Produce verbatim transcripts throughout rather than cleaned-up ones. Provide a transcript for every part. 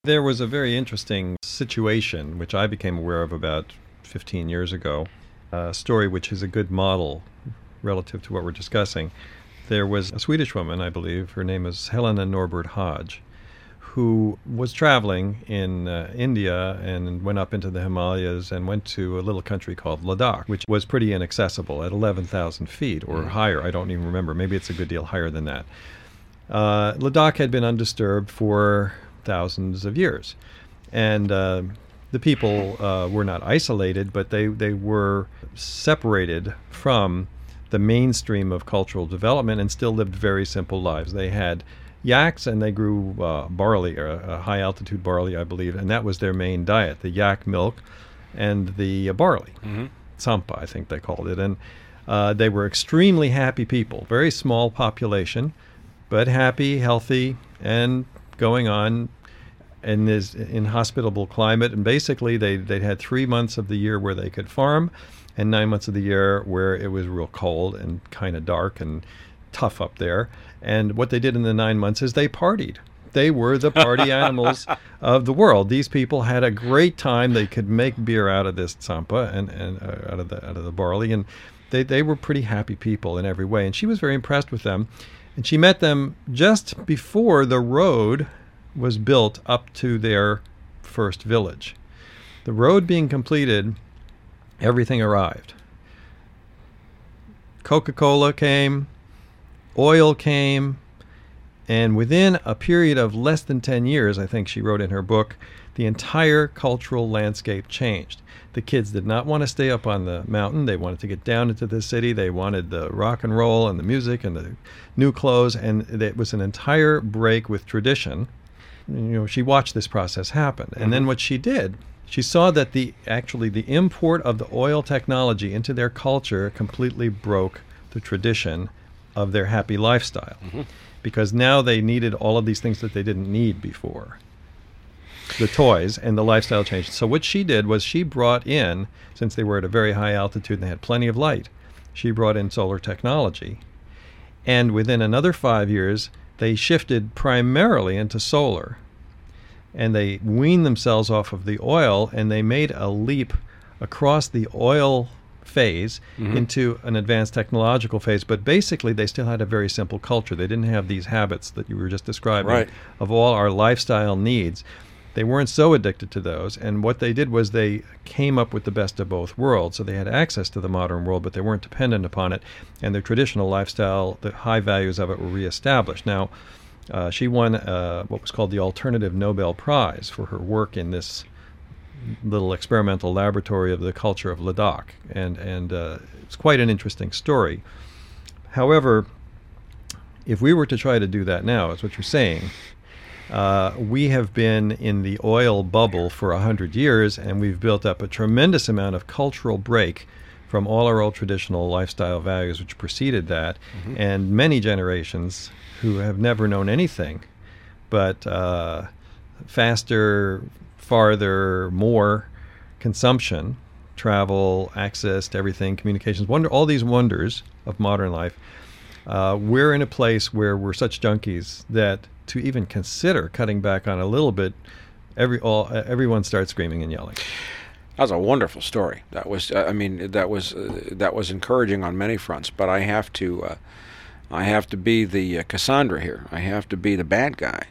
There was a very interesting situation, which I became aware of about fifteen years ago, a story which is a good model relative to what we're discussing. There was a Swedish woman, I believe, her name is Helena Norbert Hodge, who was traveling in uh, India and went up into the Himalayas and went to a little country called Ladakh, which was pretty inaccessible at eleven thousand feet or mm. higher. I don't even remember. Maybe it's a good deal higher than that. Uh, Ladakh had been undisturbed for thousands of years. And uh, the people uh, were not isolated, but they, they were separated from the mainstream of cultural development and still lived very simple lives. They had yaks and they grew uh, barley, or uh, high altitude barley, I believe, and that was their main diet, the yak milk and the uh, barley. Mm-hmm. Tsampa, I think they called it. And uh, they were extremely happy people, very small population, but happy, healthy, and going on in this inhospitable climate. And basically they they had three months of the year where they could farm and nine months of the year where it was real cold and kind of dark and tough up there. And what they did in the nine months is they partied. They were the party animals of the world. These people had a great time. They could make beer out of this tsampa and, and uh, out of the out of the barley, and they, they were pretty happy people in every way. And she was very impressed with them. And she met them just before the road was built up to their first village. The road being completed, everything arrived. Coca-Cola came, oil came, and within a period of less than ten years, I think she wrote in her book, the entire cultural landscape changed. The kids did not want to stay up on the mountain. They wanted to get down into the city. They wanted the rock and roll and the music and the new clothes, and it was an entire break with tradition. You know, she watched this process happen. And mm-hmm. then what she did, she saw that the actually the import of the oil technology into their culture completely broke the tradition of their happy lifestyle. Mm-hmm. Because now they needed all of these things that they didn't need before. The toys and the lifestyle changed. So what she did was she brought in, since they were at a very high altitude and they had plenty of light, she brought in solar technology. And within another five years, they shifted primarily into solar. And they weaned themselves off of the oil, and they made a leap across the oil phase mm-hmm. into an advanced technological phase. But basically, they still had a very simple culture. They didn't have these habits that you were just describing right. of all our lifestyle needs. They weren't so addicted to those, and what they did was they came up with the best of both worlds. So they had access to the modern world, but they weren't dependent upon it, and their traditional lifestyle, the high values of it, were reestablished. Now, uh, she won uh, what was called the Alternative Nobel Prize for her work in this little experimental laboratory of the culture of Ladakh, and, and uh, it's quite an interesting story. However, if we were to try to do that now, is what you're saying, Uh, we have been in the oil bubble for a hundred years, and we've built up a tremendous amount of cultural break from all our old traditional lifestyle values which preceded that, mm-hmm. and many generations who have never known anything but uh, faster, farther, more consumption, travel, access to everything, communications, wonder, all these wonders of modern life. Uh, we're in a place where we're such junkies that to even consider cutting back on a little bit, every all everyone starts screaming and yelling. That was a wonderful story. That was, uh, I mean, that was uh, that was encouraging on many fronts. But I have to, uh, I have to be the uh, Cassandra here. I have to be the bad guy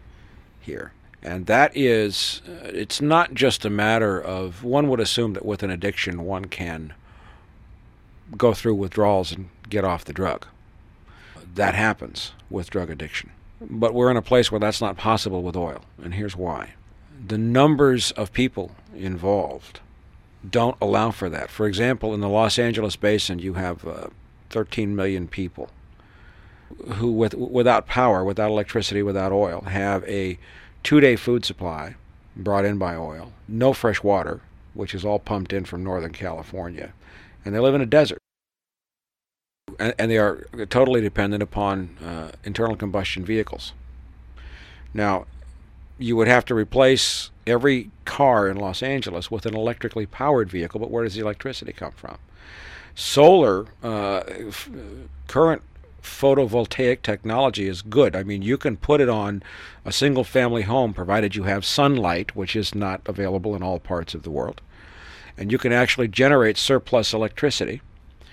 here, and that is, uh, it's not just a matter of, one would assume that with an addiction one can go through withdrawals and get off the drug. That happens with drug addiction. But we're in a place where that's not possible with oil, and here's why. The numbers of people involved don't allow for that. For example, in the Los Angeles basin, you have uh, thirteen million people who, with, without power, without electricity, without oil, have a two-day food supply brought in by oil, no fresh water, which is all pumped in from Northern California, and they live in a desert. And they are totally dependent upon uh, internal combustion vehicles. Now, you would have to replace every car in Los Angeles with an electrically powered vehicle, but where does the electricity come from? Solar, uh, f- current photovoltaic technology is good. I mean, you can put it on a single-family home provided you have sunlight, which is not available in all parts of the world. And you can actually generate surplus electricity.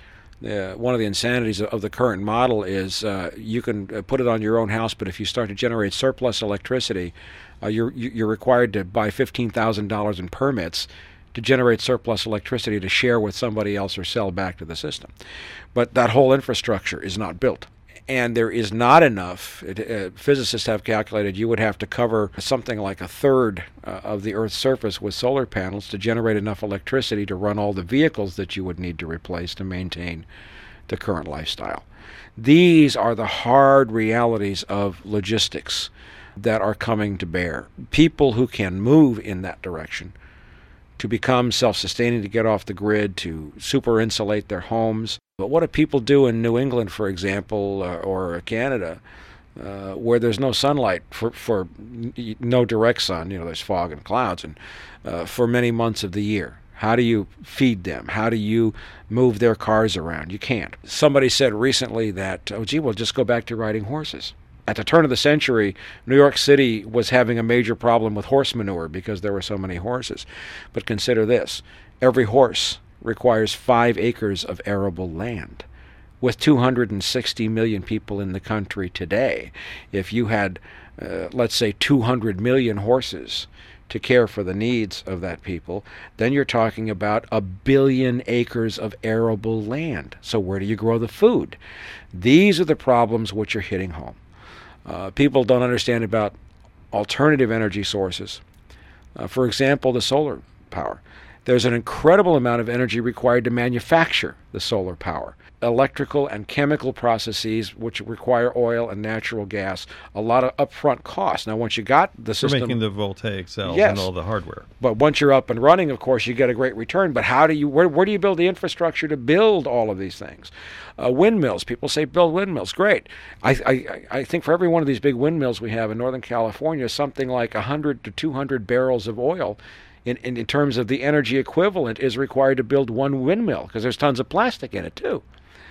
Uh, one of the insanities of the current model is uh, you can put it on your own house, but if you start to generate surplus electricity, uh, you're, you're required to buy fifteen thousand dollars in permits to generate surplus electricity to share with somebody else or sell back to the system. But that whole infrastructure is not built. And there is not enough. Uh, physicists have calculated you would have to cover something like a third uh, of the Earth's surface with solar panels to generate enough electricity to run all the vehicles that you would need to replace to maintain the current lifestyle. These are the hard realities of logistics that are coming to bear. People who can move in that direction to become self-sustaining, to get off the grid, to super insulate their homes. But what do people do in New England, for example, uh, or Canada, uh, where there's no sunlight for, for no direct sun, you know, there's fog and clouds, and uh, for many months of the year? How do you feed them? How do you move their cars around? You can't. Somebody said recently that, oh, gee, we'll just go back to riding horses. At the turn of the century, New York City was having a major problem with horse manure because there were so many horses. But consider this. Every horse requires five acres of arable land. With two hundred sixty million people in the country today, if you had, uh, let's say, two hundred million horses to care for the needs of that people, then you're talking about a billion acres of arable land. So where do you grow the food? These are the problems which are hitting home. Uh, people don't understand about alternative energy sources. Uh, for example, the solar power. There's an incredible amount of energy required to manufacture the solar power. Electrical and chemical processes which require oil and natural gas, a lot of upfront costs. Now, once you got the system... For making the voltaic cells yes, and all the hardware. But once you're up and running, of course, you get a great return. But how do you, where, where do you build the infrastructure to build all of these things? Uh, windmills. People say build windmills. Great. I, I, I think for every one of these big windmills we have in Northern California, something like one hundred to two hundred barrels of oil in, in, in terms of the energy equivalent is required to build one windmill, because there's tons of plastic in it too,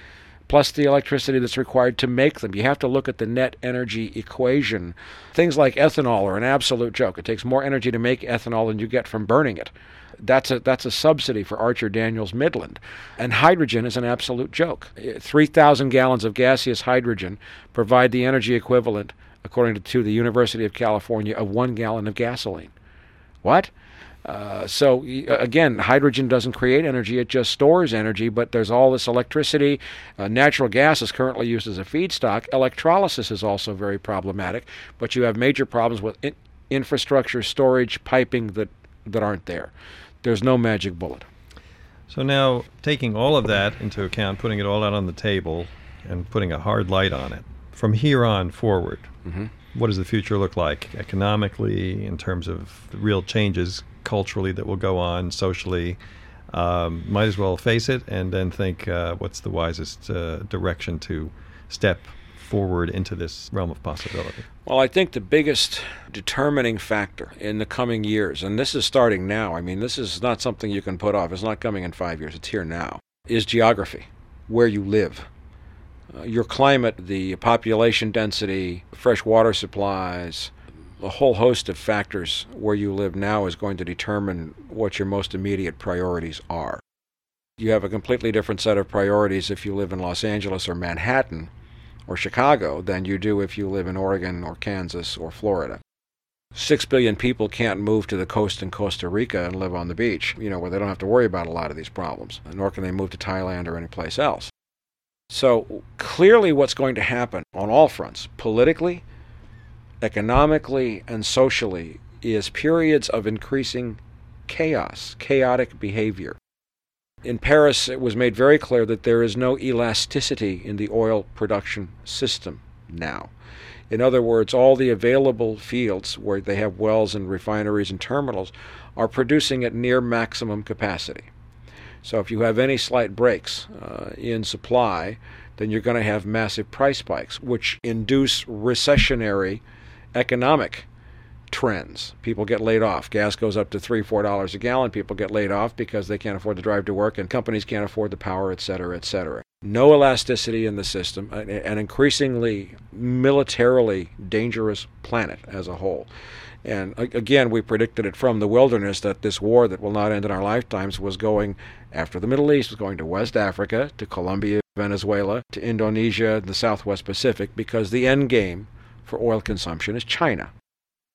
plus the electricity that's required to make them. You have to look at the net energy equation. Things like ethanol are an absolute joke. It takes more energy to make ethanol than you get from burning it. That's a that's a subsidy for Archer Daniels Midland. And hydrogen is an absolute joke. three thousand gallons of gaseous hydrogen provide the energy equivalent, according to, to the University of California, of one gallon of gasoline. What? Uh, so, again, hydrogen doesn't create energy, it just stores energy, but there's all this electricity. Uh, natural gas is currently used as a feedstock. Electrolysis is also very problematic, but you have major problems with in- infrastructure, storage, piping that, that aren't there. There's no magic bullet. So now, taking all of that into account, putting it all out on the table, and putting a hard light on it, from here on forward, mm-hmm. what does the future look like economically, in terms of real changes culturally that will go on, socially? Um, might as well face it and then think uh, what's the wisest uh, direction to step forward into this realm of possibility. Well, I think the biggest determining factor in the coming years, and this is starting now, I mean, this is not something you can put off, it's not coming in five years, it's here now, is geography, where you live. Uh, your climate, the population density, fresh water supplies, a whole host of factors where you live now is going to determine what your most immediate priorities are. You have a completely different set of priorities if you live in Los Angeles or Manhattan or Chicago than you do if you live in Oregon or Kansas or Florida. Six billion people can't move to the coast in Costa Rica and live on the beach, you know, where they don't have to worry about a lot of these problems, nor can they move to Thailand or any place else. So clearly what's going to happen on all fronts, politically, economically, and socially, is periods of increasing chaos, chaotic behavior. In Paris, it was made very clear that there is no elasticity in the oil production system now. In other words, all the available fields where they have wells and refineries and terminals are producing at near maximum capacity. So if you have any slight breaks uh, in supply, then you're going to have massive price spikes, which induce recessionary economic trends. People get laid off. Gas goes up to three, four dollars a gallon. People get laid off because they can't afford to drive to work, and companies can't afford the power, et cetera, et cetera. no elasticity in the system, an, an increasingly militarily dangerous planet as a whole. And again, we predicted it from the wilderness that this war that will not end in our lifetimes was going, after the Middle East, was going to West Africa, to Colombia, Venezuela, to Indonesia, the Southwest Pacific, because the end game for oil consumption is China.